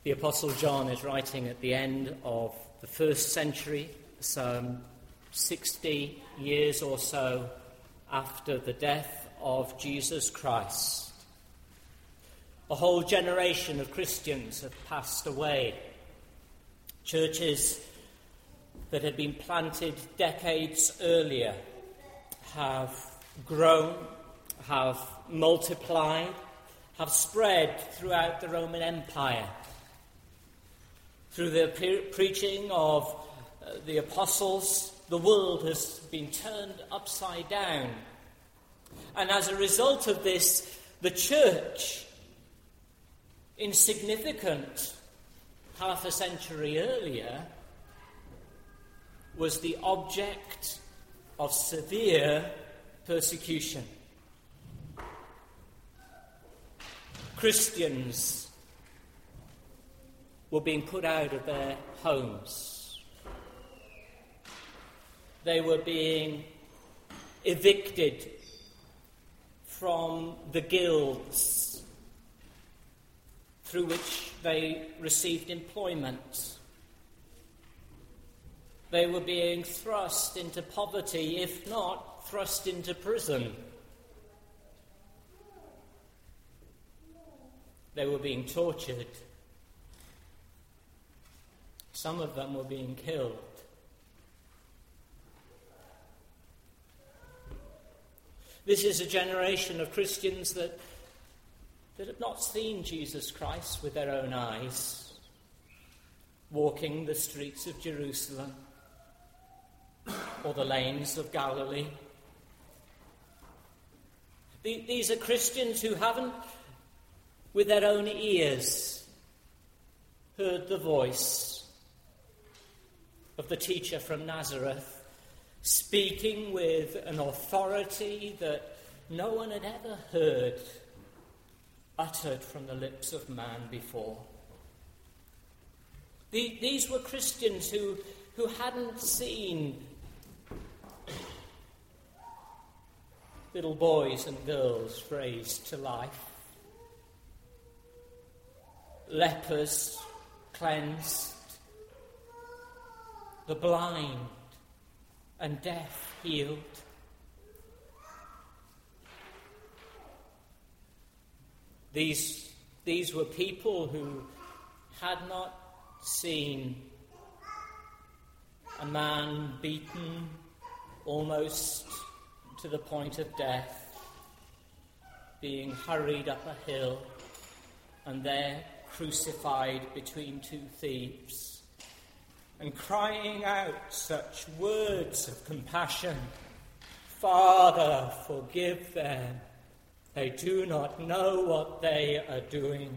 The Apostle John is writing at the end of the first century, some 60 years or so after the death of Jesus Christ. A whole generation of Christians have passed away. Churches that had been planted decades earlier have grown, have multiplied, have spread throughout the Roman Empire. Through the preaching of the apostles, the world has been turned upside down. And as a result of this, the church, insignificant half a century earlier, was the object of severe persecution. Christians were being put out of their homes. They were being evicted from the guilds through which they received employment. They were being thrust into poverty, if not thrust into prison. They were being tortured. Some of them were being killed. This is a generation of Christians that have not seen Jesus Christ with their own eyes, walking the streets of Jerusalem or the lanes of Galilee. These are Christians who haven't, with their own ears, heard the voice of the teacher from Nazareth, speaking with an authority that no one had ever heard uttered from the lips of man before. These were Christians who hadn't seen little boys and girls raised to life, lepers cleansed, the blind and deaf healed. These were people who had not seen a man beaten almost to the point of death, being hurried up a hill and there crucified between two thieves, and crying out such words of compassion: "Father, forgive them. They do not know what they are doing.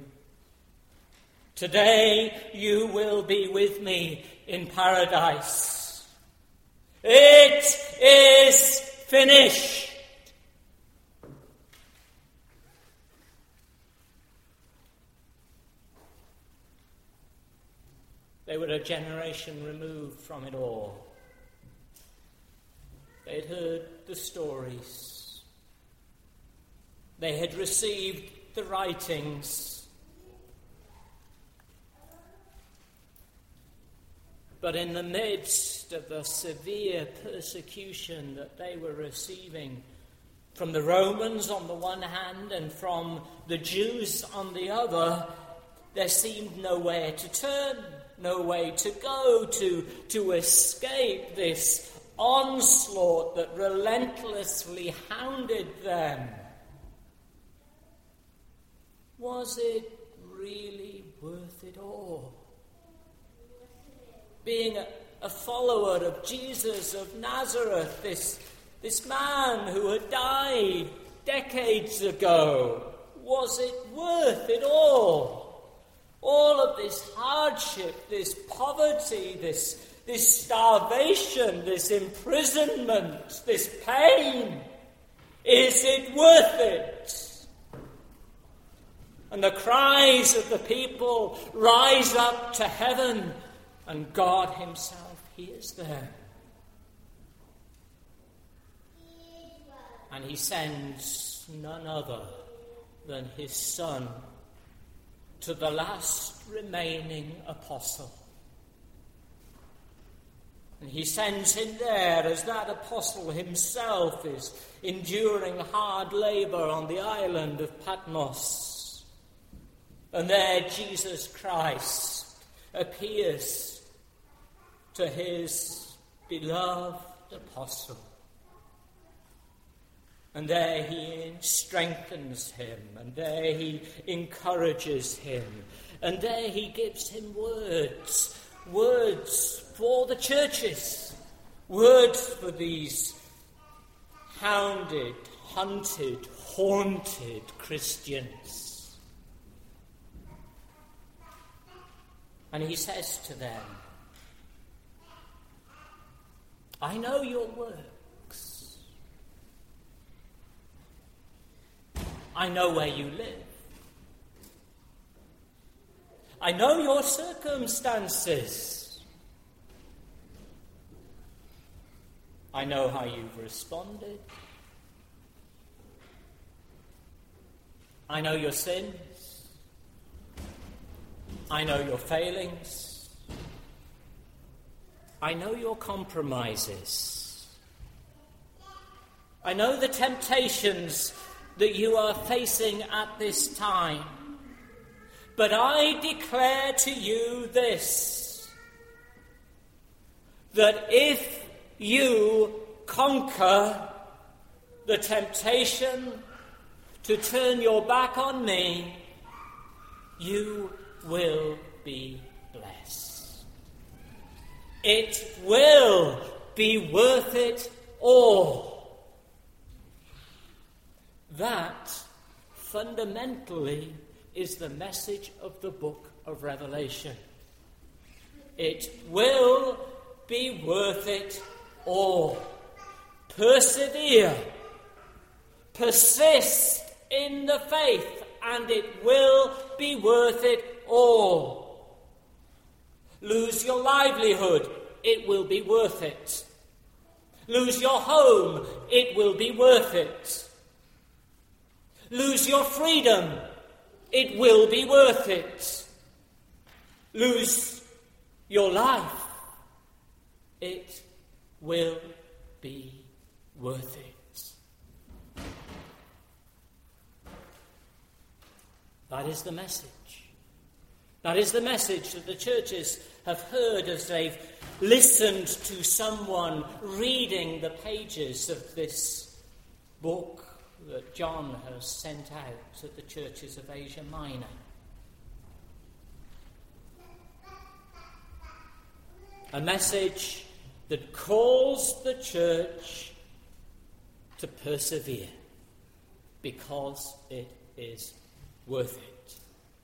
Today you will be with me in paradise. It is finished." They were a generation removed from it all. They had heard the stories. They had received the writings. But in the midst of the severe persecution that they were receiving from the Romans on the one hand and from the Jews on the other, there seemed nowhere to turn, no way to go to escape this onslaught that relentlessly hounded them. Was it really worth it all? Being a follower of Jesus of Nazareth, this man who had died decades ago, was it worth it all? All of this hardship, this poverty, this starvation, this imprisonment, this pain, is it worth it? And the cries of the people rise up to heaven, and God himself hears them. And he sends none other than his Son to the last remaining apostle. And he sends him there as that apostle himself is enduring hard labor on the island of Patmos. And there Jesus Christ appears to his beloved apostle. And there he strengthens him, and there he encourages him, and there he gives him words for the churches, words for these hounded, hunted, haunted Christians. And he says to them, I know your works. I know where you live. I know your circumstances. I know how you've responded. I know your sins. I know your failings. I know your compromises. I know the temptations that you are facing at this time. But I declare to you this, that if you conquer the temptation to turn your back on me, you will be blessed. It will be worth it all. That fundamentally is the message of the book of Revelation. It will be worth it all. Persevere. Persist in the faith, and it will be worth it all. Lose your livelihood, it will be worth it. Lose your home, it will be worth it. Lose your freedom, it will be worth it. Lose your life, it will be worth it. That is the message. That is the message that the churches have heard as they've listened to someone reading the pages of this book that John has sent out to the churches of Asia Minor. A message that calls the church to persevere because it is worth it.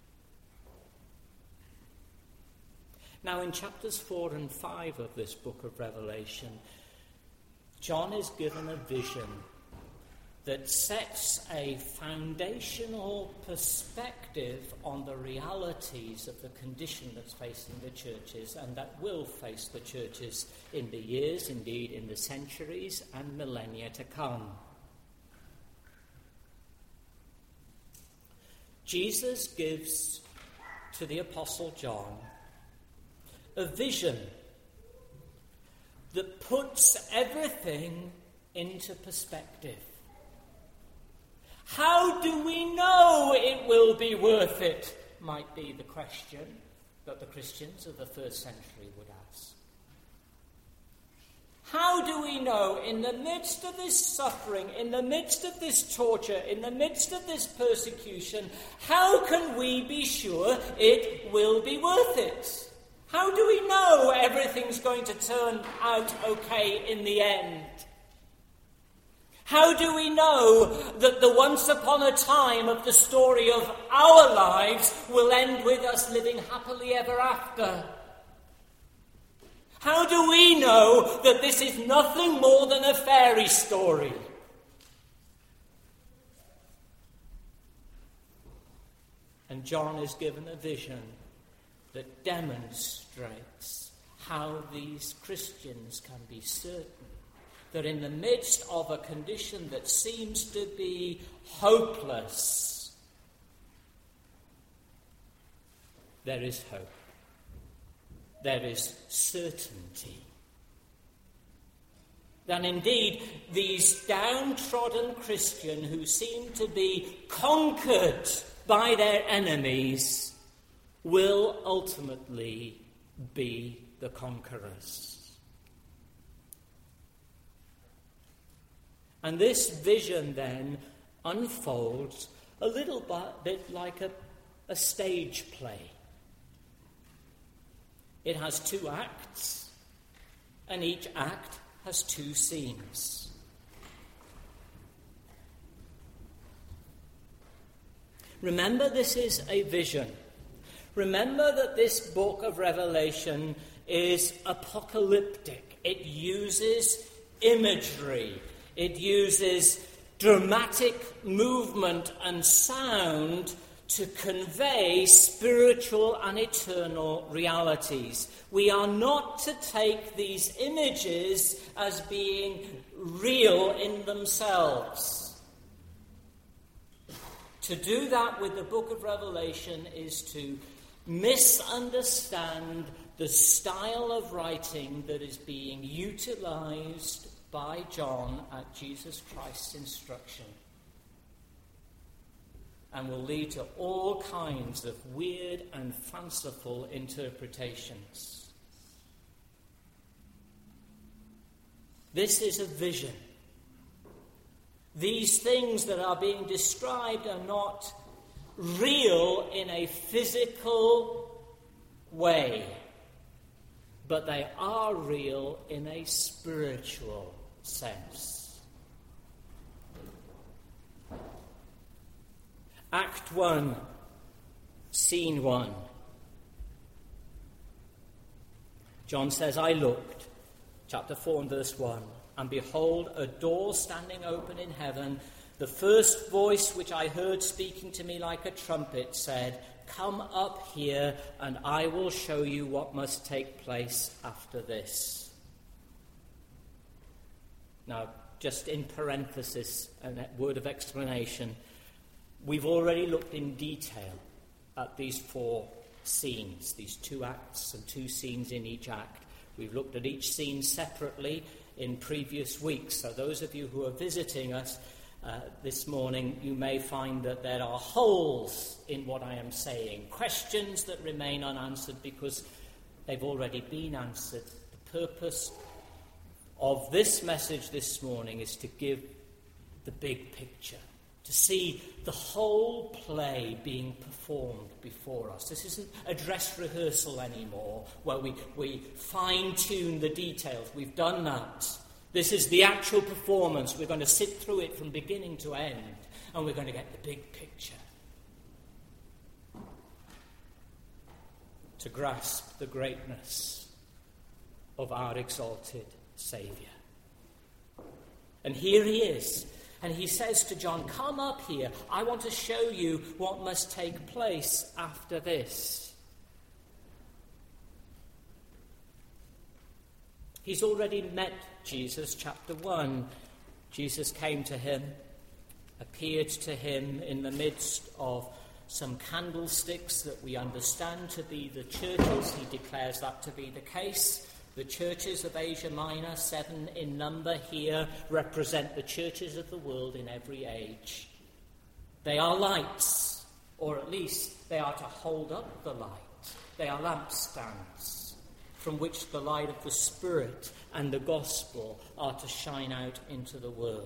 Now, in chapters 4 and 5 of this book of Revelation, John is given a vision that sets a foundational perspective on the realities of the condition that's facing the churches and that will face the churches in the years, indeed in the centuries and millennia to come. Jesus gives to the Apostle John a vision that puts everything into perspective. How do we know it will be worth it? Might be the question that the Christians of the first century would ask. How do we know in the midst of this suffering, in the midst of this torture, in the midst of this persecution, how can we be sure it will be worth it? How do we know everything's going to turn out okay in the end? How do we know that the once upon a time of the story of our lives will end with us living happily ever after? How do we know that this is nothing more than a fairy story? And John is given a vision that demonstrates how these Christians can be certain that in the midst of a condition that seems to be hopeless, there is hope. There is certainty. That indeed these downtrodden Christians who seem to be conquered by their enemies will ultimately be the conquerors. And this vision then unfolds a little bit like a stage play. It has 2 acts, and each act has 2 scenes. Remember, this is a vision. Remember that this book of Revelation is apocalyptic. It uses imagery. It uses dramatic movement and sound to convey spiritual and eternal realities. We are not to take these images as being real in themselves. To do that with the book of Revelation is to misunderstand the style of writing that is being utilized by John at Jesus Christ's instruction, and will lead to all kinds of weird and fanciful interpretations. This is a vision. These things that are being described are not real in a physical way, but they are real in a spiritual sense. Act 1, Scene 1. John says, I looked, chapter 4 and verse 1, and behold, a door standing open in heaven. The first voice which I heard speaking to me like a trumpet said, come up here, and I will show you what must take place after this. Now, just in parenthesis, and a word of explanation, we've already looked in detail at these 4 scenes, these 2 acts and 2 scenes in each act. We've looked at each scene separately in previous weeks. So those of you who are visiting us this morning, you may find that there are holes in what I am saying, questions that remain unanswered because they've already been answered. The purpose of this message this morning is to give the big picture, to see the whole play being performed before us. This isn't a dress rehearsal anymore, where we fine-tune the details. We've done that. This is the actual performance. We're going to sit through it from beginning to end, and we're going to get the big picture. To grasp the greatness of our exalted Saviour. And here he is. And he says to John, come up here. I want to show you what must take place after this. He's already met Jesus, chapter 1. Jesus came to him, appeared to him in the midst of some candlesticks that we understand to be the churches. He declares that to be the case. The churches of Asia Minor, 7 in number here, represent the churches of the world in every age. They are lights, or at least they are to hold up the light. They are lampstands from which the light of the Spirit and the gospel are to shine out into the world.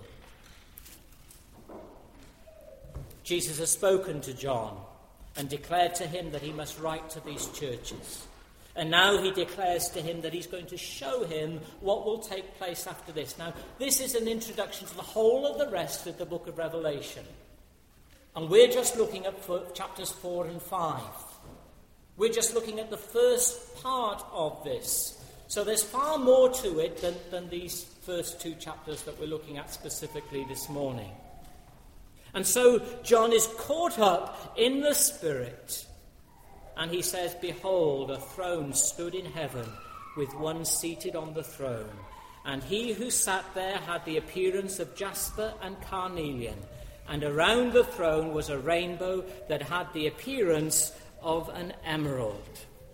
Jesus has spoken to John and declared to him that he must write to these churches. And now he declares to him that he's going to show him what will take place after this. Now, this is an introduction to the whole of the rest of the book of Revelation. And we're just looking at chapters 4 and 5. We're just looking at the first part of this. So there's far more to it than these first 2 chapters that we're looking at specifically this morning. And so John is caught up in the Spirit. And he says, behold, a throne stood in heaven, with one seated on the throne. And he who sat there had the appearance of jasper and carnelian. And around the throne was a rainbow that had the appearance of an emerald.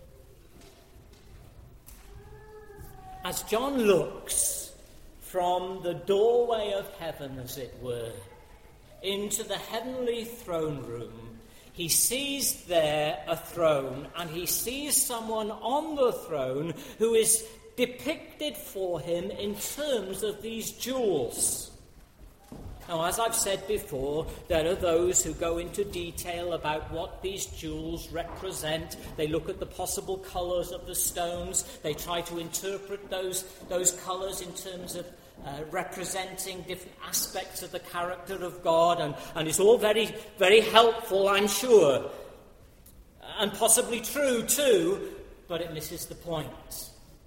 As John looks from the doorway of heaven, as it were, into the heavenly throne room, he sees there a throne, and he sees someone on the throne who is depicted for him in terms of these jewels. Now, as I've said before, there are those who go into detail about what these jewels represent. They look at the possible colours of the stones. They try to interpret those colours in terms of representing different aspects of the character of God. And it's all very, very helpful, I'm sure. And possibly true too, but it misses the point.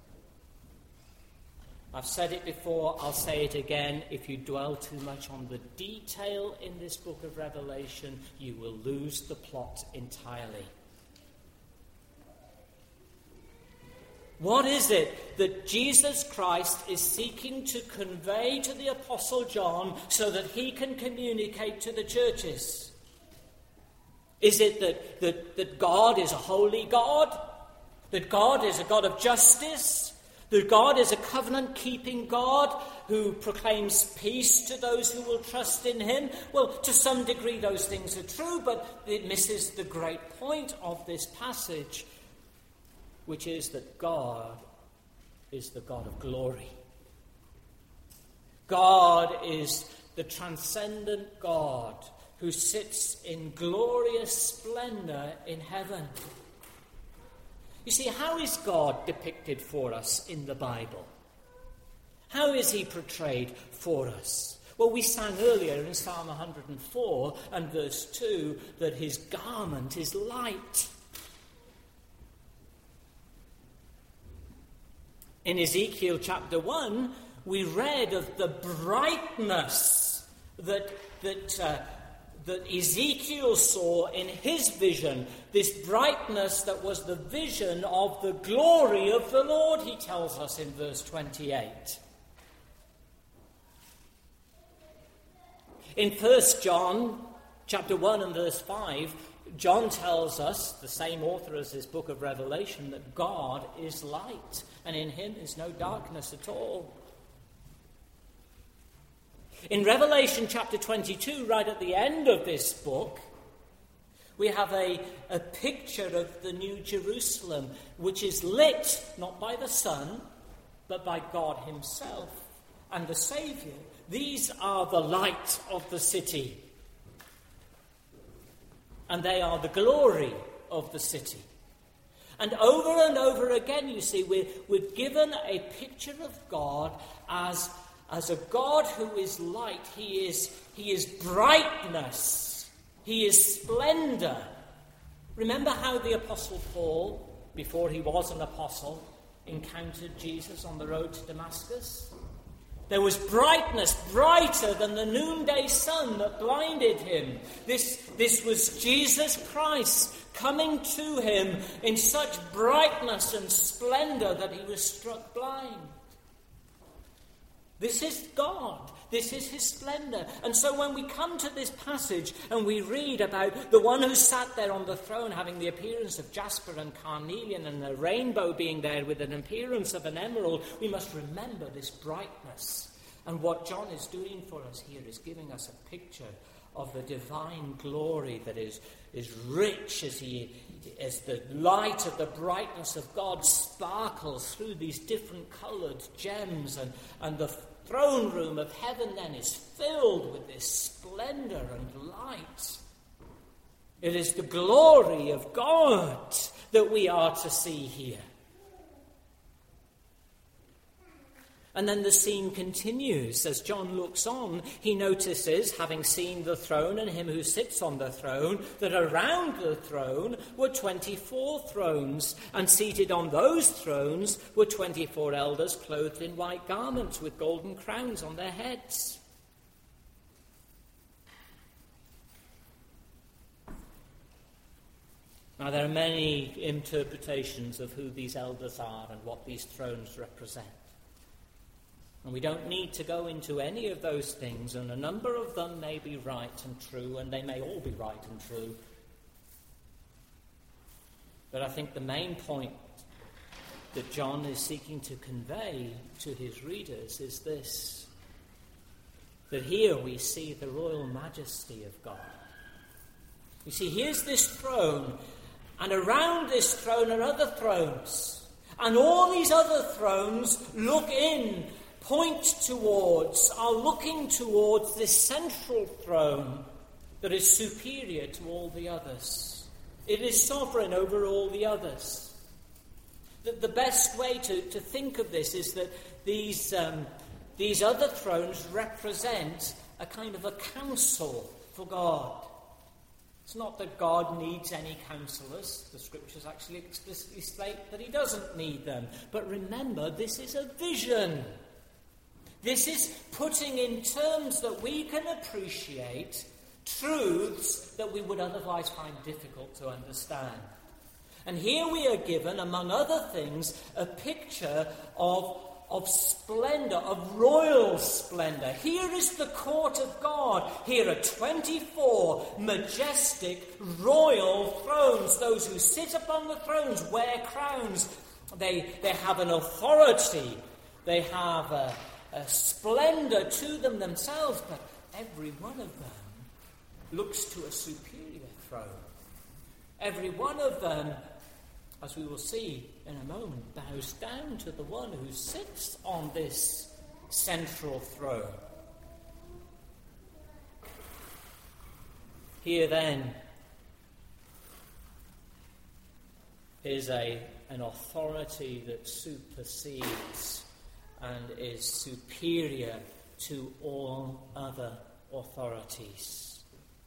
I've said it before, I'll say it again. If you dwell too much on the detail in this book of Revelation, you will lose the plot entirely. What is it that Jesus Christ is seeking to convey to the Apostle John so that he can communicate to the churches? Is it that God is a holy God? That God is a God of justice? That God is a covenant-keeping God who proclaims peace to those who will trust in him? Well, to some degree those things are true, but it misses the great point of this passage, which is that God is the God of glory. God is the transcendent God who sits in glorious splendor in heaven. You see, how is God depicted for us in the Bible? How is he portrayed for us? Well, we sang earlier in Psalm 104 and verse 2 that his garment is light. In Ezekiel chapter 1, we read of the brightness that Ezekiel saw in his vision, this brightness that was the vision of the glory of the Lord, he tells us in verse 28. In 1 John chapter 1 and verse 5, John tells us, the same author as this book of Revelation, that God is light, and in him is no darkness at all. In Revelation chapter 22, right at the end of this book, we have a picture of the New Jerusalem, which is lit not by the sun, but by God himself and the Saviour. These are the light of the city, and they are the glory of the city. And over again, you see, we're given a picture of God as a God who is light. He is brightness. He is splendor. Remember how the Apostle Paul, before he was an apostle, encountered Jesus on the road to Damascus? There was brightness, brighter than the noonday sun that blinded him. This was Jesus Christ coming to him in such brightness and splendor that he was struck blind. This is God. This is his splendor. And so when we come to this passage and we read about the one who sat there on the throne having the appearance of jasper and carnelian and the rainbow being there with an appearance of an emerald, we must remember this brightness. And what John is doing for us here is giving us a picture of the divine glory that is rich as the light of the brightness of God sparkles through these different coloured gems, and the throne room of heaven then is filled with this splendour and light. It is the glory of God that we are to see here. And then the scene continues. As John looks on, he notices, having seen the throne and him who sits on the throne, that around the throne were 24 thrones, and seated on those thrones were 24 elders clothed in white garments with golden crowns on their heads. Now, there are many interpretations of who these elders are and what these thrones represent. And we don't need to go into any of those things, and a number of them may be right and true, and they may all be right and true. But I think the main point that John is seeking to convey to his readers is this: that here we see the royal majesty of God. You see, here's this throne, and around this throne are other thrones. And all these other thrones look in, point towards, are looking towards this central throne that is superior to all the others. It is sovereign over all the others. The best way to think of this is that these other thrones represent a kind of a council for God. It's not that God needs any counselors. The scriptures actually explicitly state that he doesn't need them. But remember, this is a vision. This is putting in terms that we can appreciate truths that we would otherwise find difficult to understand. And here we are given, among other things, a picture of splendor, of royal splendor. Here is the court of God. Here are 24 majestic royal thrones. Those who sit upon the thrones wear crowns. They have an authority. They have a splendor to them themselves, but every one of them looks to a superior throne. Every one of them, as we will see in a moment, bows down to the one who sits on this central throne. Here then is an authority that supersedes and is superior to all other authorities.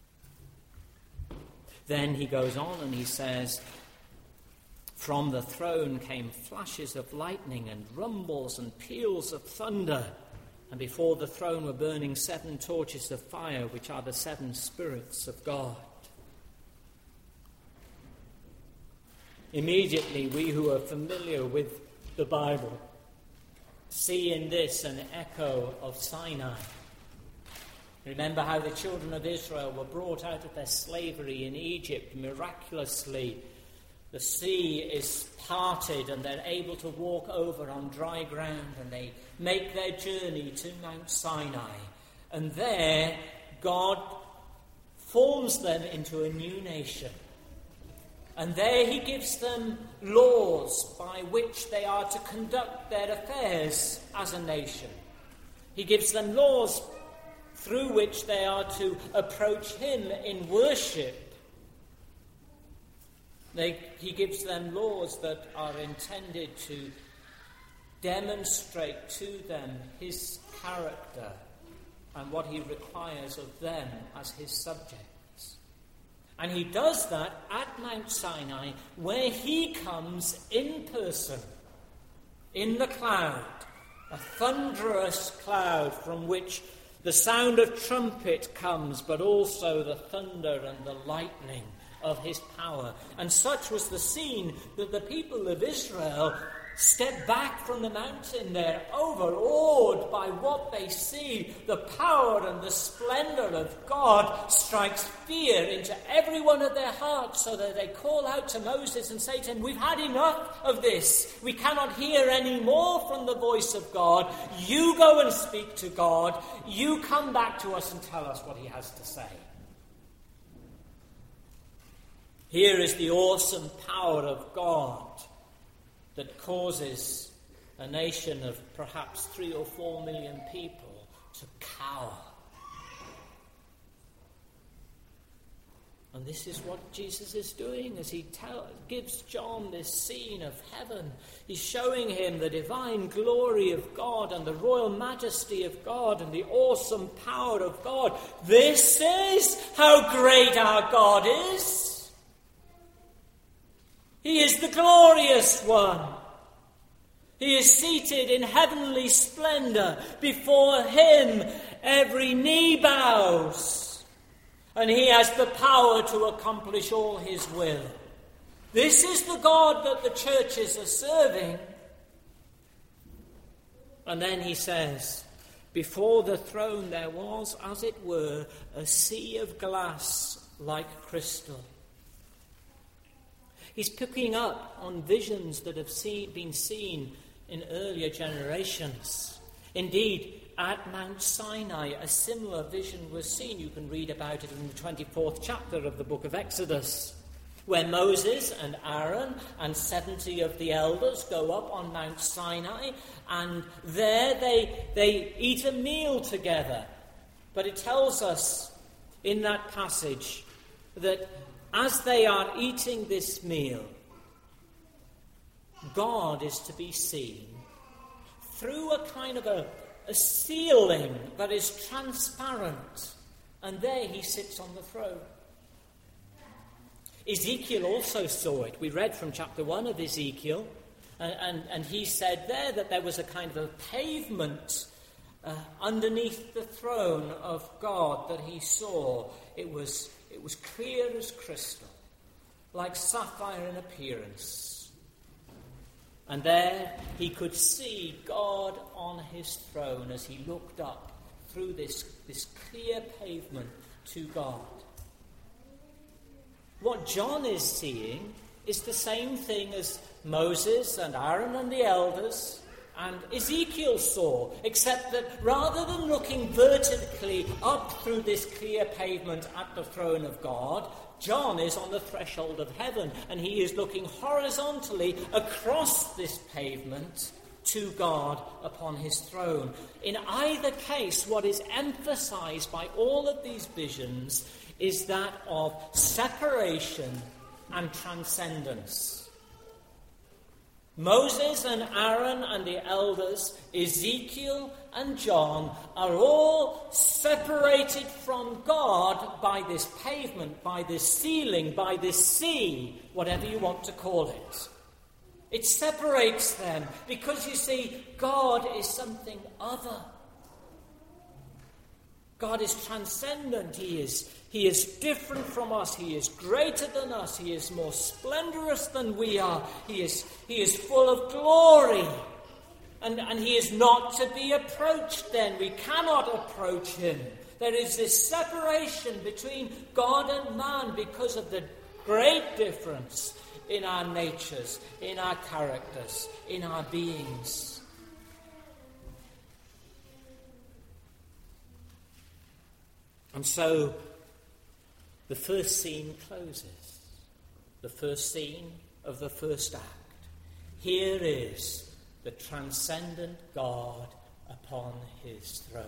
Then he goes on and he says, "From the throne came flashes of lightning and rumbles and peals of thunder, and before the throne were burning 7 torches of fire, which are the 7 spirits of God." Immediately, we who are familiar with the Bible see in this an echo of Sinai. Remember how the children of Israel were brought out of their slavery in Egypt miraculously. The sea is parted and they're able to walk over on dry ground, and they make their journey to Mount Sinai. And there, God forms them into a new nation. And there he gives them laws by which they are to conduct their affairs as a nation. He gives them laws through which they are to approach him in worship. He gives them laws that are intended to demonstrate to them his character and what he requires of them as his subjects. And he does that at Mount Sinai, where he comes in person, in the cloud, a thunderous cloud from which the sound of trumpet comes, but also the thunder and the lightning of his power. And such was the scene that the people of Israel step back from the mountain. They're overawed by what they see. The power and the splendor of God strikes fear into every one of their hearts, so that they call out to Moses and say to him, "We've had enough of this. We cannot hear any more from the voice of God. You go and speak to God. You come back to us and tell us what he has to say." Here is the awesome power of God that causes a nation of perhaps 3 or 4 million people to cower. And this is what Jesus is doing as he gives John this scene of heaven. He's showing him the divine glory of God and the royal majesty of God and the awesome power of God. This is how great our God is. He is the glorious one. He is seated in heavenly splendor. Before him every knee bows, and he has the power to accomplish all his will. This is the God that the churches are serving. And then he says, before the throne there was, as it were, a sea of glass like crystal. He's picking up on visions that have been seen in earlier generations. Indeed, at Mount Sinai, a similar vision was seen. You can read about it in the 24th chapter of the book of Exodus, where Moses and Aaron and 70 of the elders go up on Mount Sinai, and there they eat a meal together. But it tells us in that passage that as they are eating this meal, God is to be seen through a kind of a ceiling that is transparent, and there he sits on the throne. Ezekiel also saw it. We read from chapter 1 of Ezekiel, and he said there that there was a kind of a pavement underneath the throne of God that he saw. It was clear as crystal, like sapphire in appearance. And there he could see God on his throne as he looked up through this clear pavement to God. What John is seeing is the same thing as Moses and Aaron and the elders and Ezekiel saw, except that rather than looking vertically up through this clear pavement at the throne of God, John is on the threshold of heaven, and he is looking horizontally across this pavement to God upon his throne. In either case, what is emphasized by all of these visions is that of separation and transcendence. Moses and Aaron and the elders, Ezekiel and John, are all separated from God by this pavement, by this ceiling, by this sea, whatever you want to call it. It separates them because, you see, God is something other. God is transcendent. He is different from us. He is greater than us. He is more splendorous than we are. He is full of glory. And he is not to be approached then. We cannot approach him. There is this separation between God and man because of the great difference in our natures, in our characters, in our beings. And so the first scene closes. The first scene of the first act. Here is the transcendent God upon his throne.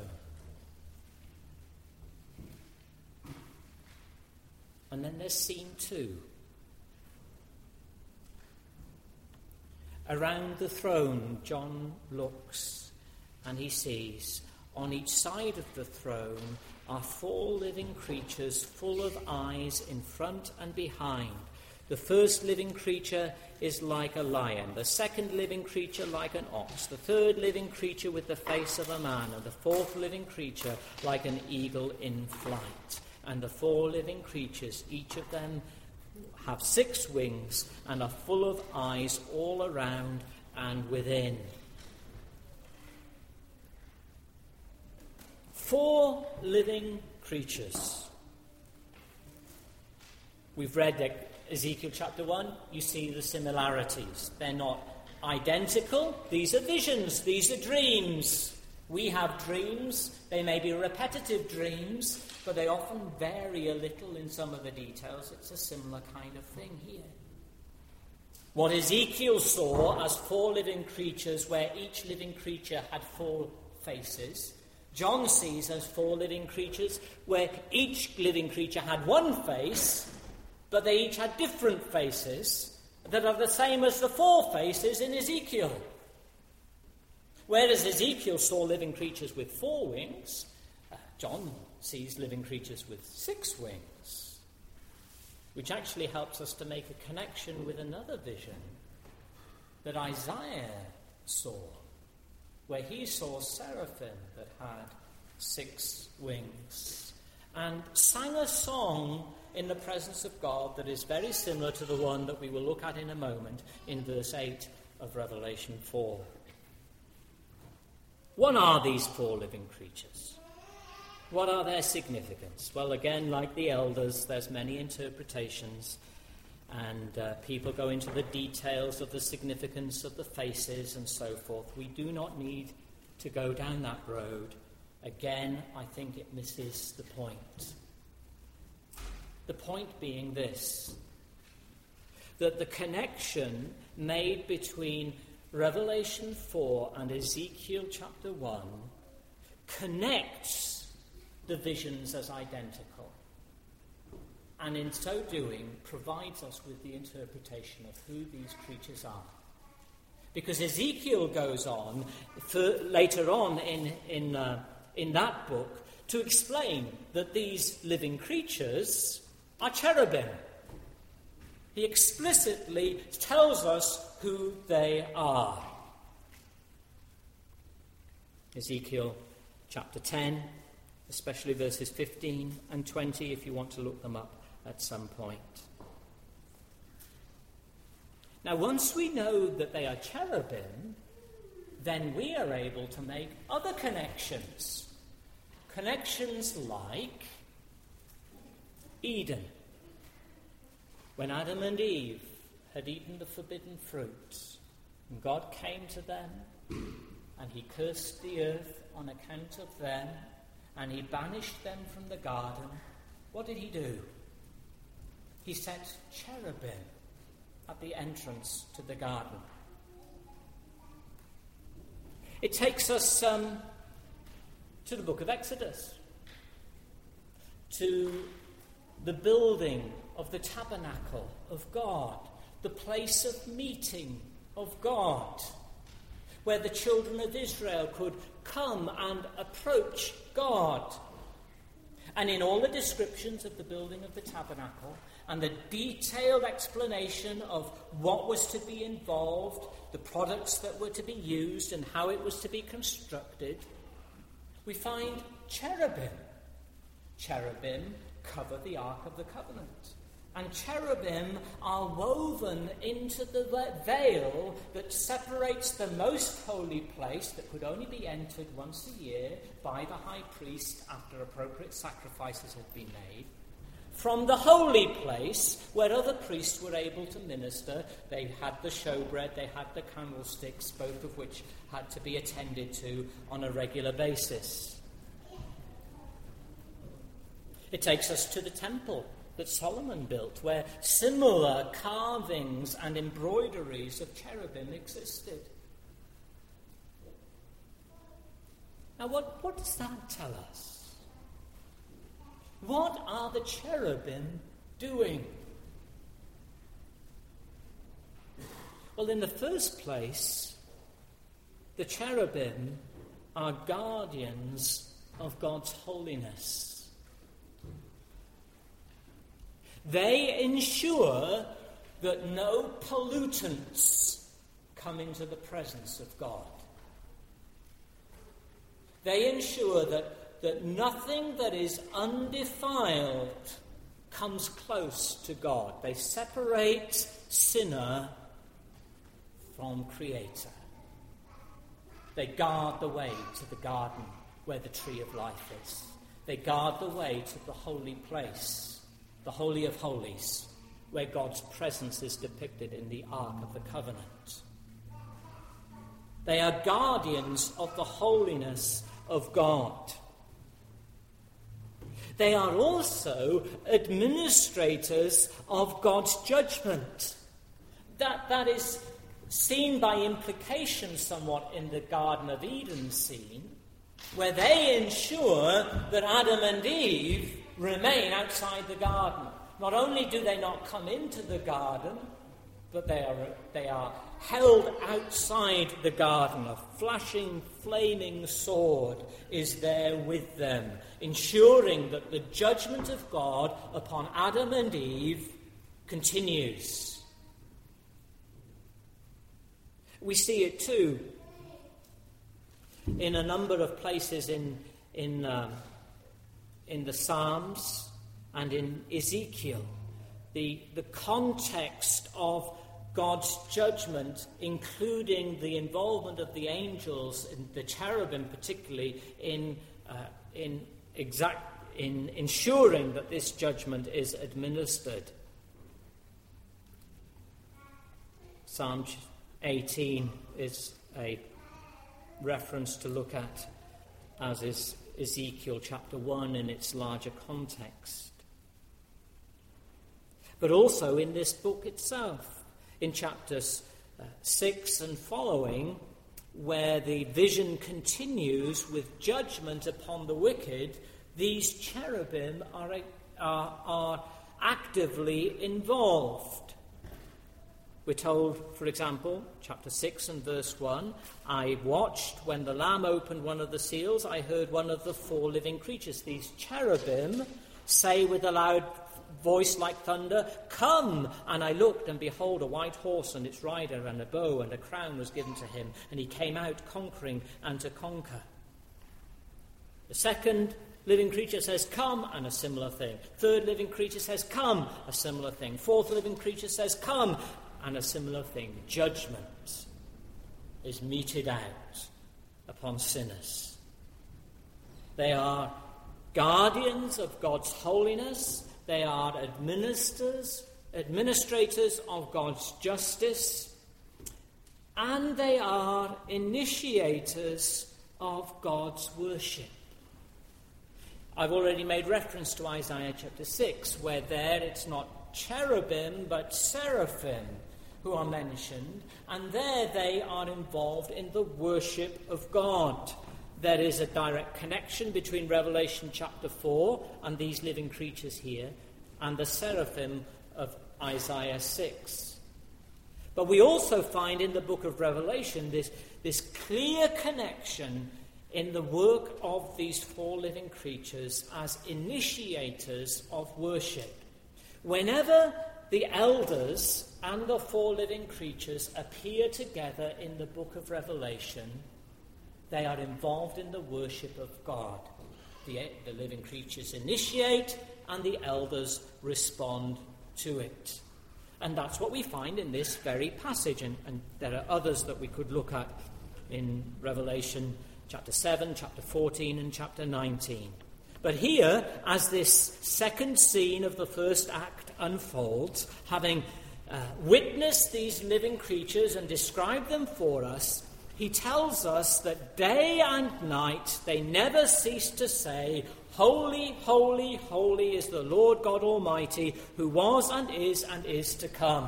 And then there's scene 2. Around the throne, John looks and he sees on each side of the throne are 4 living creatures full of eyes in front and behind. The first living creature is like a lion, the second living creature like an ox, the third living creature with the face of a man, and the fourth living creature like an eagle in flight. And the 4 living creatures, each of them have 6 wings and are full of eyes all around and within. 4 living creatures. We've read Ezekiel chapter 1. You see the similarities. They're not identical. These are visions. These are dreams. We have dreams. They may be repetitive dreams, but they often vary a little in some of the details. It's a similar kind of thing here. What Ezekiel saw as 4 living creatures, where each living creature had 4 faces, John sees as 4 living creatures where each living creature had 1 face, but they each had different faces that are the same as the 4 faces in Ezekiel. Whereas Ezekiel saw living creatures with 4 wings, John sees living creatures with 6 wings, which actually helps us to make a connection with another vision that Isaiah saw, where he saw seraphim that had 6 wings, and sang a song in the presence of God that is very similar to the one that we will look at in a moment in verse 8 of Revelation 4. What are these 4 living creatures? What are their significance? Well, again, like the elders, there's many interpretations. and people go into the details of the significance of the faces and so forth. We do not need to go down that road. Again, I think it misses the point. The point being this, that the connection made between Revelation 4 and Ezekiel chapter 1 connects the visions as identical, and in so doing provides us with the interpretation of who these creatures are. Because Ezekiel goes on later on in that book to explain that these living creatures are cherubim. He explicitly tells us who they are. Ezekiel chapter 10, especially verses 15 and 20, if you want to look them up at some point. Now, once we know that they are cherubim, then we are able to make other connections. Connections like Eden. When Adam and Eve had eaten the forbidden fruit, and God came to them, and he cursed the earth on account of them, and he banished them from the garden, what did he do? He set cherubim at the entrance to the garden. It takes us to the book of Exodus, to the building of the tabernacle of God, the place of meeting of God, where the children of Israel could come and approach God. And in all the descriptions of the building of the tabernacle and the detailed explanation of what was to be involved, the products that were to be used and how it was to be constructed, we find cherubim. Cherubim cover the Ark of the Covenant. And cherubim are woven into the veil that separates the most holy place that could only be entered once a year by the high priest after appropriate sacrifices had been made, from the holy place where other priests were able to minister. They had the showbread, they had the candlesticks, both of which had to be attended to on a regular basis. It takes us to the temple that Solomon built, where similar carvings and embroideries of cherubim existed. Now, what does that tell us? What are the cherubim doing? Well, in the first place, the cherubim are guardians of God's holiness. They ensure that no pollutants come into the presence of God. They ensure that nothing that is undefiled comes close to God. They separate sinner from Creator. They guard the way to the garden where the tree of life is. They guard the way to the holy place, the Holy of Holies, where God's presence is depicted in the Ark of the Covenant. They are guardians of the holiness of God. They are also administrators of God's judgment. That is seen by implication somewhat in the Garden of Eden scene, where they ensure that Adam and Eve remain outside the garden. Not only do they not come into the garden, but they are held outside the garden. A flashing, flaming sword is there with them, ensuring that the judgment of God upon Adam and Eve continues. We see it too in a number of places in the Psalms and in Ezekiel. The context of God's judgment, including the involvement of the angels, and the cherubim particularly, in ensuring that this judgment is administered. Psalm 18 is a reference to look at, as is Ezekiel chapter 1 in its larger context. But also in this book itself, in chapters 6 and following, where the vision continues with judgment upon the wicked, these cherubim are actively involved. We're told, for example, chapter 6 and verse 1, I watched when the Lamb opened one of the seals, I heard one of the 4 living creatures, these cherubim, say with a loud voice like thunder, come! And I looked, and behold, a white horse and its rider, and a bow and a crown was given to him, and he came out conquering and to conquer. The second living creature says, come, and a similar thing. Third living creature says, come, a similar thing. Fourth living creature says, come, and a similar thing. Judgment is meted out upon sinners. They are guardians of God's holiness. They are administrators of God's justice. And they are initiators of God's worship. I've already made reference to Isaiah chapter 6, where there it's not cherubim but seraphim who are mentioned, and there they are involved in the worship of God. There is a direct connection between Revelation chapter 4 and these living creatures here and the seraphim of Isaiah 6. But we also find in the book of Revelation this clear connection in the work of these 4 living creatures as initiators of worship. Whenever the elders and the 4 living creatures appear together in the book of Revelation, they are involved in the worship of God. The living creatures initiate, and the elders respond to it. And that's what we find in this very passage. And there are others that we could look at in Revelation chapter 7, chapter 14, and chapter 19. But here, as this second scene of the first act unfolds, having witnessed these living creatures and described them for us, he tells us that day and night they never cease to say, holy, holy, holy is the Lord God Almighty, who was and is to come.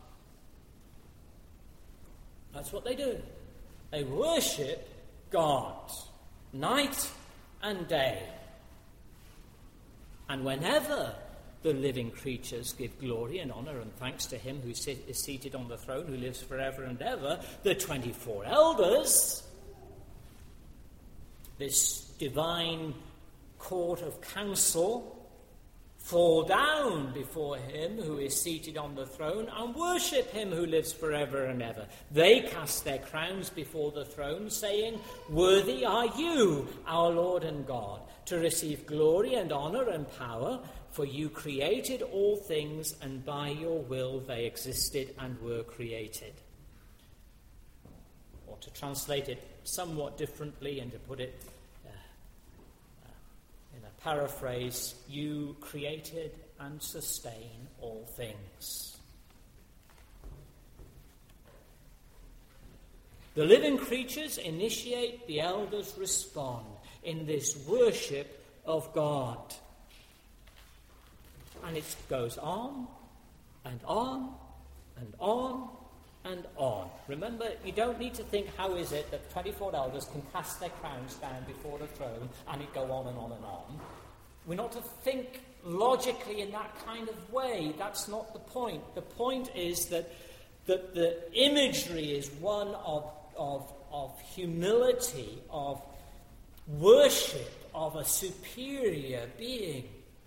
That's what they do. They worship God night and day. And whenever the living creatures give glory and honour and thanks to him who is seated on the throne, who lives forever and ever, the 24 elders, this divine court of counsel, fall down before him who is seated on the throne and worship him who lives forever and ever. They cast their crowns before the throne, saying, worthy are you, our Lord and God, to receive glory and honour and power, for you created all things, and by your will they existed and were created. Or to translate it somewhat differently and to put it in a paraphrase, you created and sustain all things. The living creatures initiate, the elders respond in this worship of God. And it goes on and on and on and on. Remember, you don't need to think, how is it that 24 elders can cast their crowns down before the throne and it go on and on and on. We're not to think logically in that kind of way. That's not the point. The point is that the imagery is one of humility, of worship of a superior being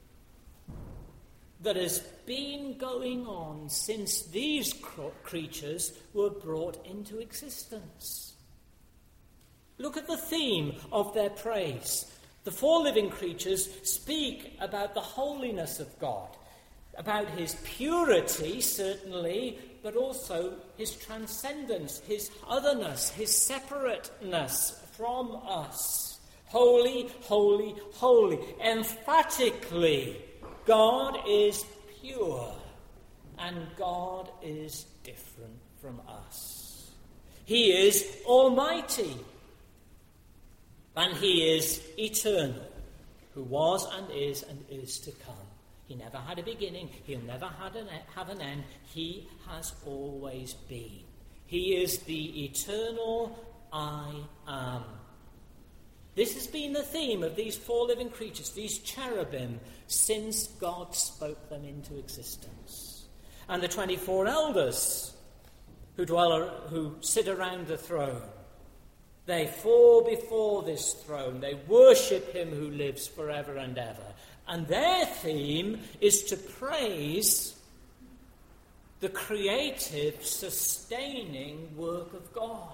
that has been going on since these creatures were brought into existence. Look at the theme of their praise. The 4 living creatures speak about the holiness of God, about his purity, certainly, but also his transcendence, his otherness, his separateness from us. Holy, holy, holy. Emphatically, God is pure and God is different from us. He is almighty, and he is eternal, who was and is to come. He never had a beginning. He'll never have an end. He has always been. He is the eternal I am. This has been the theme of these four living creatures, these cherubim, since God spoke them into existence. And the 24 elders who sit around the throne, they fall before this throne. They worship him who lives forever and ever. And their theme is to praise the creative, sustaining work of God.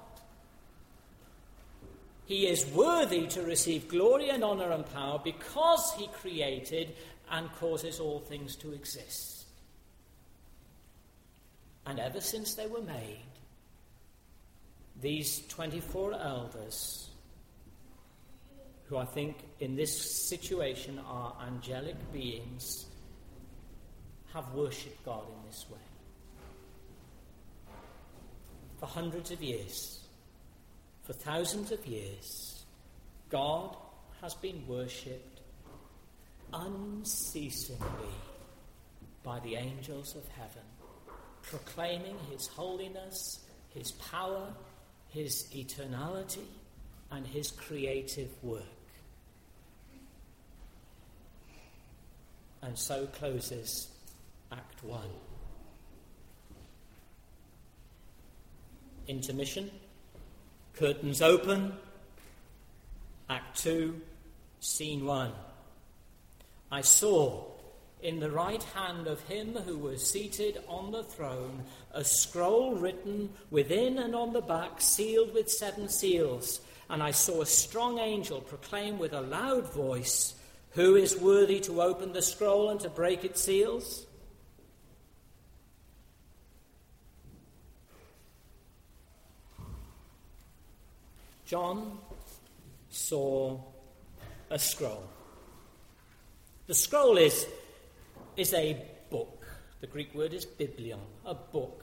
He is worthy to receive glory and honour and power because he created and causes all things to exist. And ever since they were made, these 24 elders, who I think in this situation are angelic beings, have worshipped God in this way. For hundreds of years, for thousands of years, God has been worshipped unceasingly by the angels of heaven, proclaiming his holiness, his power, his eternality, and his creative work. And so closes Act 1. Intermission. Curtains open. Act 2, Scene 1. I saw in the right hand of him who was seated on the throne a scroll written within and on the back, sealed with 7 seals. And I saw a strong angel proclaim with a loud voice, "Who is worthy to open the scroll and to break its seals?" John saw a scroll. The scroll is a book. The Greek word is biblion, a book.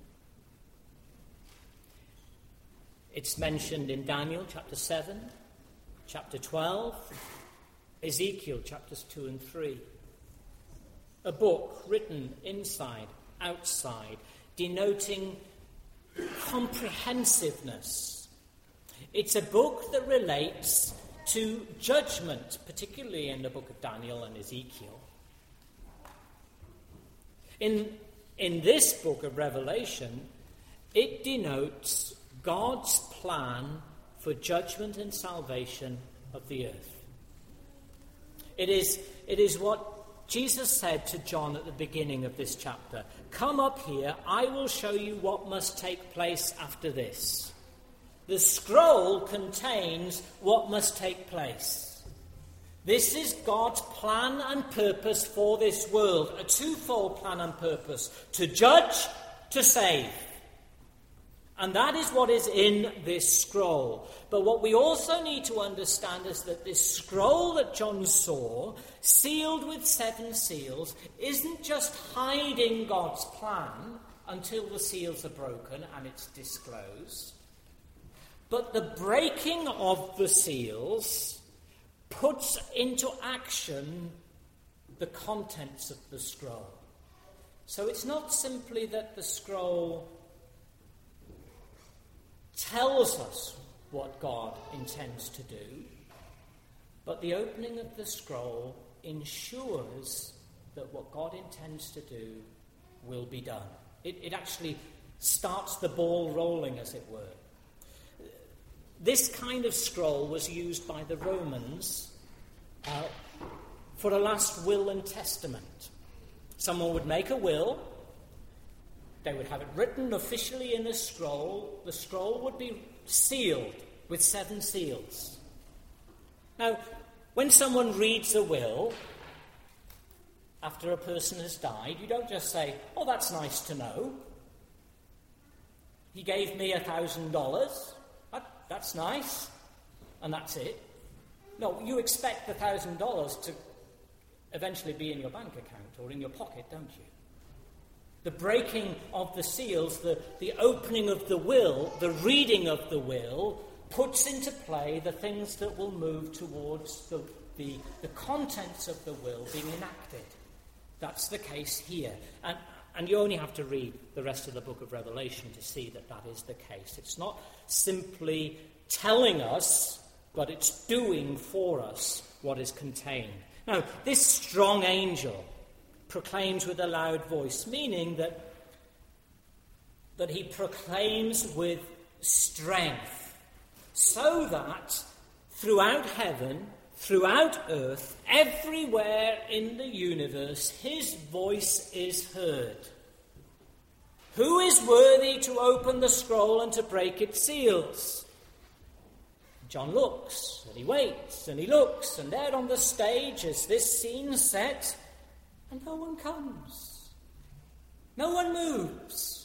It's mentioned in Daniel chapter 7, chapter 12, Ezekiel chapters 2 and 3. A book written inside, outside, denoting comprehensiveness. It's a book that relates to judgment, particularly in the book of Daniel and Ezekiel. In this book of Revelation, it denotes God's plan for judgment and salvation of the earth. It is what Jesus said to John at the beginning of this chapter. "Come up here, I will show you what must take place after this." The scroll contains what must take place. This is God's plan and purpose for this world, a twofold plan and purpose: to judge, to save. And that is what is in this scroll. But what we also need to understand is that this scroll that John saw, sealed with 7 seals, isn't just hiding God's plan until the seals are broken and it's disclosed. But the breaking of the seals puts into action the contents of the scroll. So it's not simply that the scroll tells us what God intends to do, but the opening of the scroll ensures that what God intends to do will be done. It actually starts the ball rolling, as it were. This kind of scroll was used by the Romans for a last will and testament. Someone would make a will. They would have it written officially in a scroll. The scroll would be sealed with 7 seals. Now, when someone reads a will after a person has died, you don't just say, "Oh, that's nice to know. He gave me $1,000. That's nice." And that's it. No, you expect the $1,000 to eventually be in your bank account or in your pocket, don't you? The breaking of the seals, the opening of the will, the reading of the will, puts into play the things that will move towards the contents of the will being enacted. That's the case here. And you only have to read the rest of the book of Revelation to see that that is the case. It's not simply telling us, but it's doing for us what is contained. Now, this strong angel proclaims with a loud voice, meaning that he proclaims with strength, so that throughout heaven, throughout earth, everywhere in the universe, his voice is heard. Who is worthy to open the scroll and to break its seals? John looks, and he waits, and he looks, and there on the stage is this scene set, and no one comes. No one moves.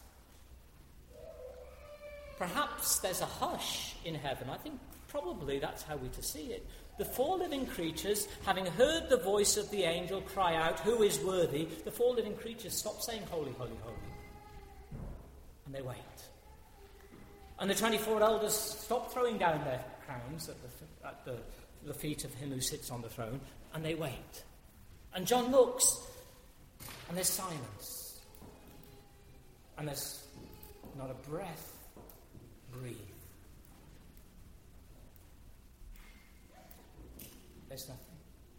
Perhaps there's a hush in heaven. I think probably that's how we're to see it. The four living creatures, having heard the voice of the angel cry out, "Who is worthy?" the four living creatures stop saying, "Holy, holy, holy." And they wait. And the 24 elders stop throwing down their crowns at the feet of him who sits on the throne, and they wait. And John looks, and there's silence. And there's not a breath breathed. There's nothing.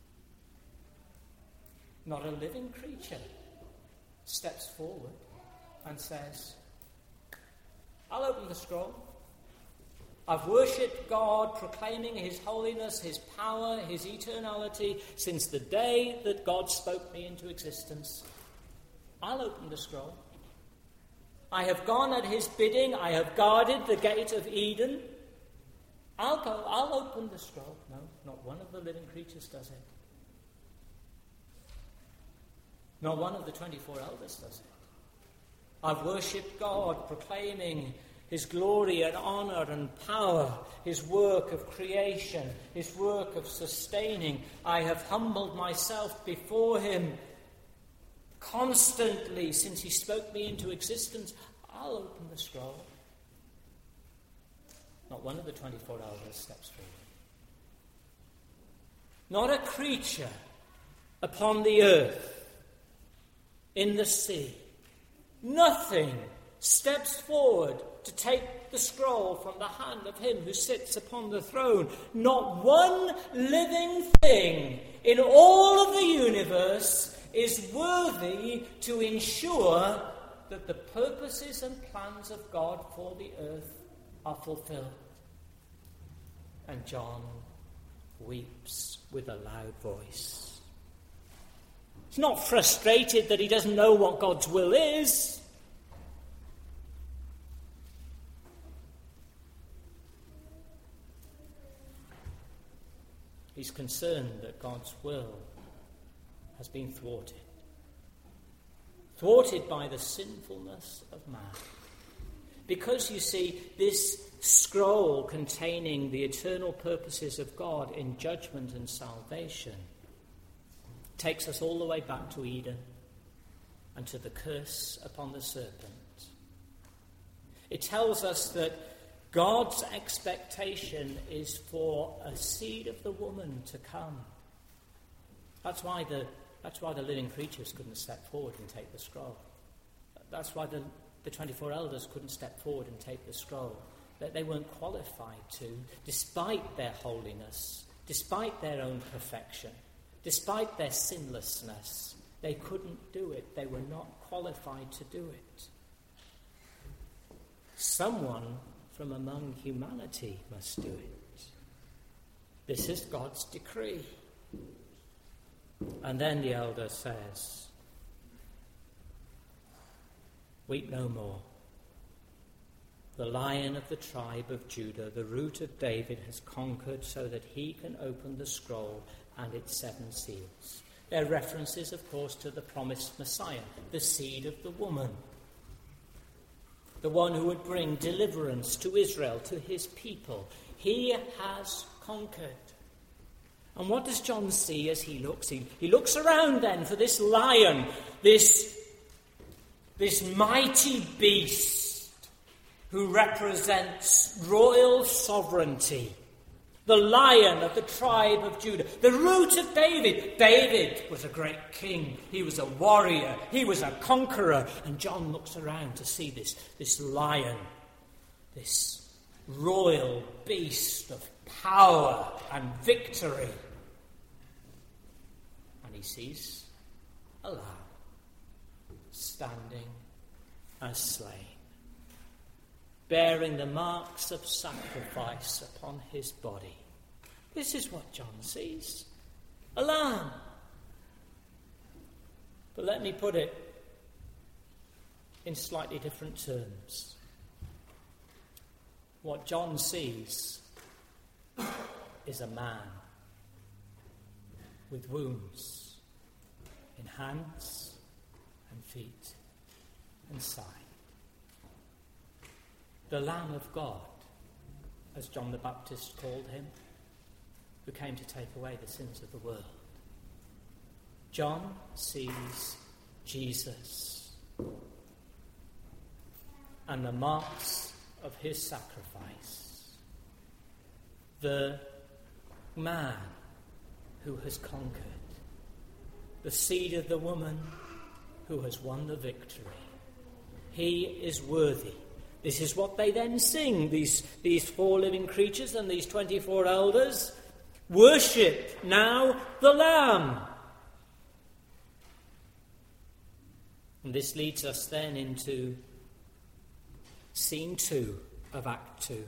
Not a living creature steps forward and says, "I'll open the scroll. I've worshipped God, proclaiming his holiness, his power, his eternality, since the day that God spoke me into existence. I'll open the scroll. I have gone at his bidding. I have guarded the gate of Eden. I'll go. I'll open the scroll." No, not one of the living creatures does it. Not one of the 24 elders does it. I've worshipped God, proclaiming his glory and honor and power, his work of creation, his work of sustaining. I have humbled myself before him constantly since he spoke me into existence. I'll open the scroll. Not one of the 24 elders steps forward. Not a creature upon the earth, in the sea, nothing steps forward to take the scroll from the hand of him who sits upon the throne. Not one living thing in all of the universe is worthy to ensure that the purposes and plans of God for the earth are fulfilled. And John weeps with a loud voice. He's not frustrated that he doesn't know what God's will is. He's concerned that God's will has been thwarted. Thwarted by the sinfulness of man. Because, you see, this scroll containing the eternal purposes of God in judgment and salvation takes us all the way back to Eden and to the curse upon the serpent. It tells us that God's expectation is for a seed of the woman to come. That's why the living creatures couldn't step forward and take the scroll. That's why the 24 elders couldn't step forward and take the scroll. That they weren't qualified to, despite their holiness, despite their own perfection, despite their sinlessness. They couldn't do it. They were not qualified to do it. Someone from among humanity must do it. This is God's decree. And then the elder says, "Weep no more. The Lion of the tribe of Judah, the Root of David, has conquered so that he can open the scroll and its 7 seals." They're references, of course, to the promised Messiah, the seed of the woman, the one who would bring deliverance to Israel, to his people. He has conquered. And what does John see as he looks? He looks around then for this lion, this this mighty beast who represents royal sovereignty, the Lion of the tribe of Judah, the root of David. David was a great king. He was a warrior. He was a conqueror. And John looks around to see this lion, this royal beast of power and victory. And he sees a lamb standing as slain, bearing the marks of sacrifice upon his body. This is what John sees, a lamb. But let me put it in slightly different terms. What John sees is a man with wounds in hands and feet and side. The Lamb of God, as John the Baptist called him, who came to take away the sins of the world. John sees Jesus and the marks of his sacrifice. The man who has conquered. The seed of the woman who has won the victory. He is worthy. This is what they then sing, these 4 living creatures and these 24 elders. Worship now the Lamb. And this leads us then into scene 2 of Act 2.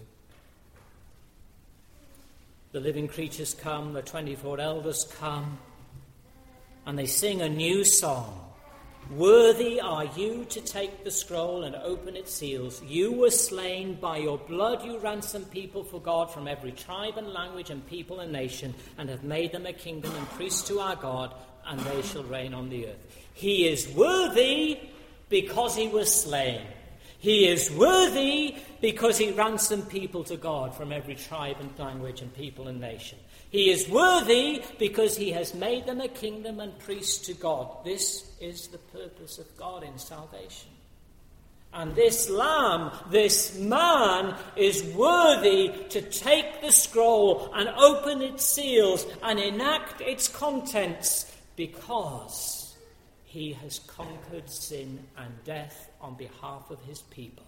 The living creatures come, the 24 elders come, and they sing a new song. Worthy are you to take the scroll and open its seals. You were slain. By your blood you ransomed people for God from every tribe and language and people and nation, and have made them a kingdom and priests to our God, and they shall reign on the earth. He is worthy because he was slain. He is worthy because he ransomed people to God from every tribe and language and people and nation. He is worthy because he has made them a kingdom and priests to God. This is the purpose of God in salvation. And this Lamb, this man, is worthy to take the scroll and open its seals and enact its contents because he has conquered sin and death on behalf of his people.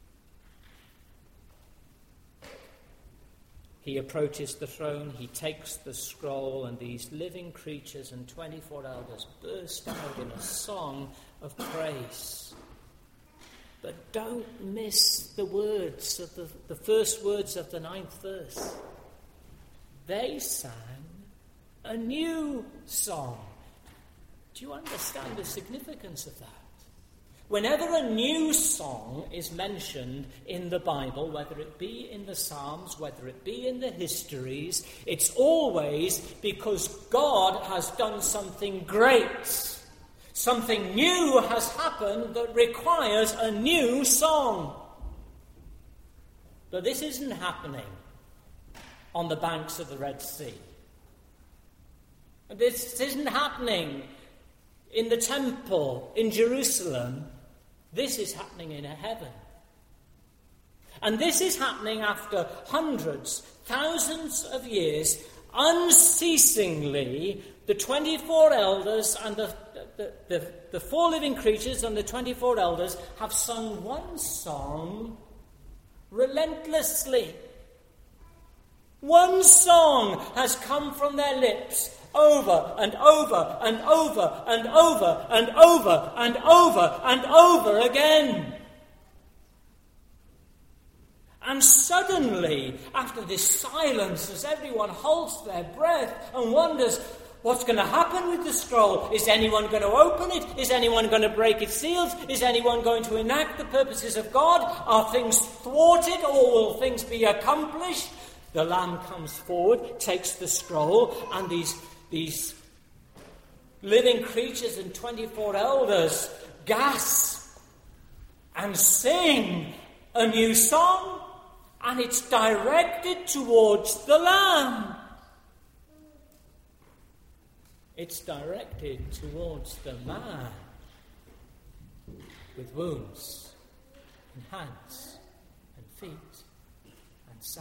He approaches the throne, he takes the scroll, and these living creatures and 24 elders burst out in a song of praise. But don't miss the words of the first words of the 9th verse. They sang a new song. Do you understand the significance of that? Whenever a new song is mentioned in the Bible, whether it be in the Psalms, whether it be in the histories, it's always because God has done something great. Something new has happened that requires a new song. But this isn't happening on the banks of the Red Sea. This isn't happening in the temple in Jerusalem. This is happening in heaven. And this is happening after hundreds, thousands of years, unceasingly. The 24 elders and the 4 living creatures and the 24 elders have sung one song relentlessly. One song has come from their lips over and over and over and over and over and over and over again. And suddenly, after this silence, as everyone holds their breath and wonders, what's going to happen with the scroll? Is anyone going to open it? Is anyone going to break its seals? Is anyone going to enact the purposes of God? Are things thwarted, or will things be accomplished? The Lamb comes forward, takes the scroll, and these living creatures and 24 elders gasp and sing a new song, and it's directed towards the Lamb. It's directed towards the man with wounds in hands and feet and side.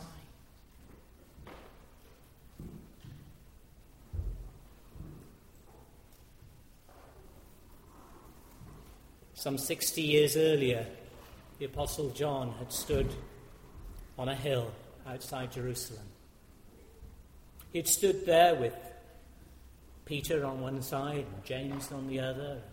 Some 60 years earlier, the Apostle John had stood on a hill outside Jerusalem. He had stood there with Peter on one side and James on the other, and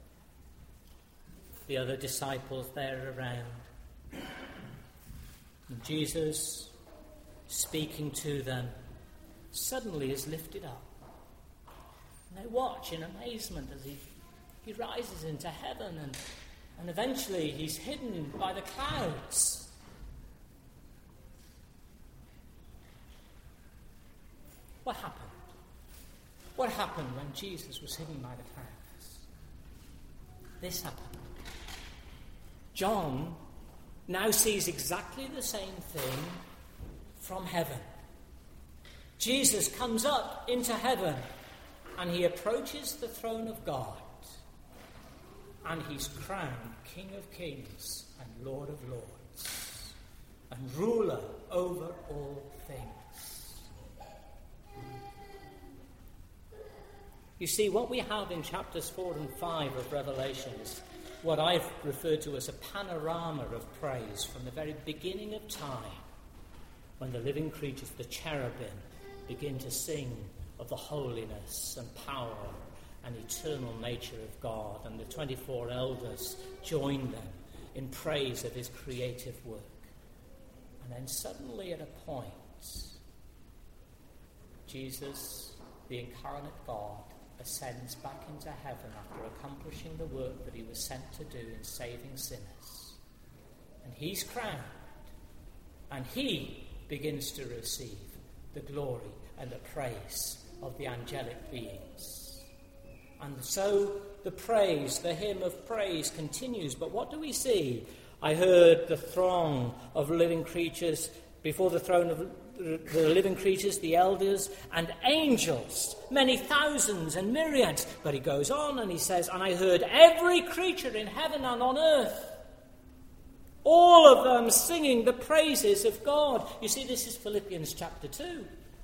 the other disciples there around. And Jesus, speaking to them, suddenly is lifted up. And they watch in amazement as he rises into heaven, and eventually he's hidden by the clouds. What happened? What happened when Jesus was hidden by the clouds? This happened. John now sees exactly the same thing from heaven. Jesus comes up into heaven and he approaches the throne of God. And he's crowned King of Kings and Lord of Lords and ruler over all things. You see, what we have in chapters 4 and 5 of Revelation is what I've referred to as a panorama of praise from the very beginning of time, when the living creatures, the cherubim, begin to sing of the holiness and power and eternal nature of God, and the 24 elders join them in praise of his creative work. And then suddenly at a point, Jesus, the incarnate God, ascends back into heaven after accomplishing the work that he was sent to do in saving sinners. And he's crowned, and he begins to receive the glory and the praise of the angelic beings. And so the praise, the hymn of praise continues. But what do we see? I heard the throng of living creatures before the throne of the living creatures, the elders, and angels, many thousands and myriads. But he goes on and he says, and I heard every creature in heaven and on earth, all of them singing the praises of God. You see, this is Philippians chapter 2.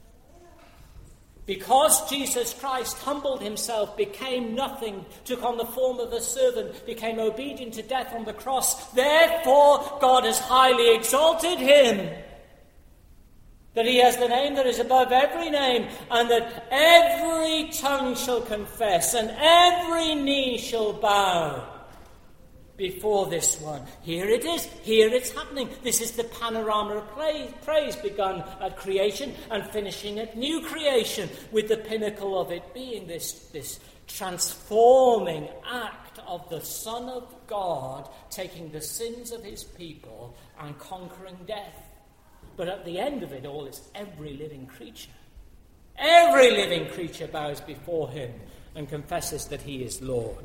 Because Jesus Christ humbled himself, became nothing, took on the form of a servant, became obedient to death on the cross, therefore God has highly exalted him, that he has the name that is above every name, and that every tongue shall confess, and every knee shall bow before this one. Here it is. Here it's happening. This is the panorama of praise begun at creation and finishing at new creation, with the pinnacle of it being this transforming act of the Son of God taking the sins of his people and conquering death. But at the end of it all is every living creature. Every living creature bows before him and confesses that he is Lord.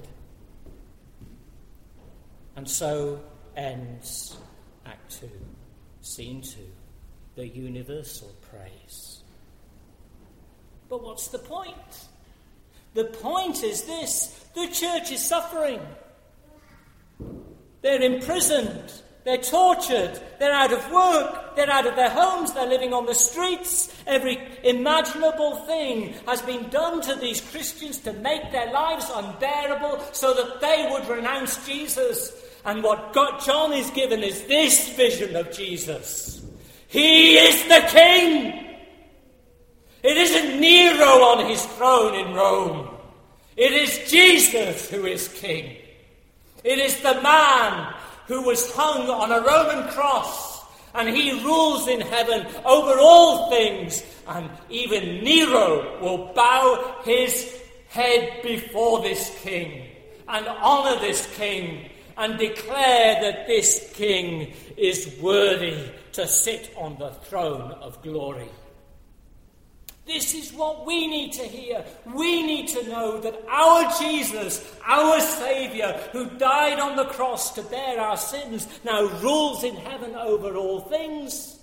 And so ends Act 2, Scene 2, the universal praise. But what's the point? The point is this: the church is suffering. They're imprisoned, they're tortured, they're out of work, they're out of their homes, they're living on the streets. Every imaginable thing has been done to these Christians to make their lives unbearable so that they would renounce Jesus. And what John is given is this vision of Jesus. He is the King. It isn't Nero on his throne in Rome. It is Jesus who is King. It is the man who was hung on a Roman cross, and he rules in heaven over all things, and even Nero will bow his head before this King and honour this King and declare that this King is worthy to sit on the throne of glory. This is what we need to hear. We need to know that our Jesus, our Saviour, who died on the cross to bear our sins, now rules in heaven over all things.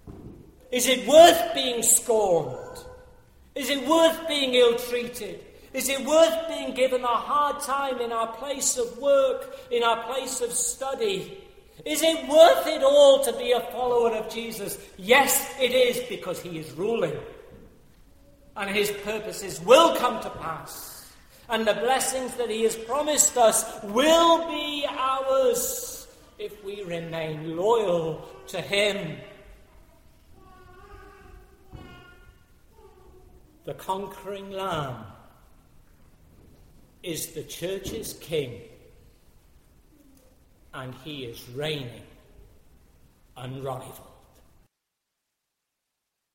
Is it worth being scorned? Is it worth being ill-treated? Is it worth being given a hard time in our place of work, in our place of study? Is it worth it all to be a follower of Jesus? Yes, it is, because he is ruling. And his purposes will come to pass. And the blessings that he has promised us will be ours if we remain loyal to him. The conquering Lamb is the church's king, and he is reigning unrivaled.